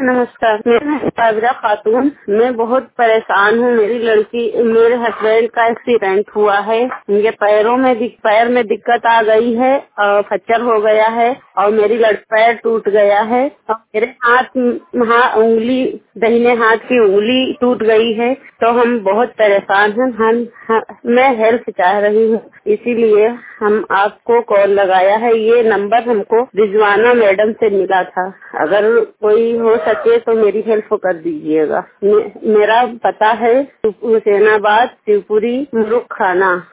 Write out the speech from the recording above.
नमस्कार, मैं साबिरा खातून। मैं बहुत परेशान हूँ। मेरे हस्बैंड का एक्सीडेंट हुआ है। उनके पैर में दिक्कत आ गई है और फ्रैक्चर हो गया है और मेरी पैर टूट गया है और मेरे उंगली, दाहिने हाथ की उंगली टूट गई है। तो हम बहुत परेशान हैं। मैं हेल्प चाह रही हूँ, इसीलिए हम आपको कॉल लगाया है। ये नंबर हमको रिजवाना मैडम से मिला था। अगर कोई हो सके तो मेरी हेल्प कर दीजिएगा। मेरा पता है हुसैनाबाद, शिवपुरी, मुरुख खाना।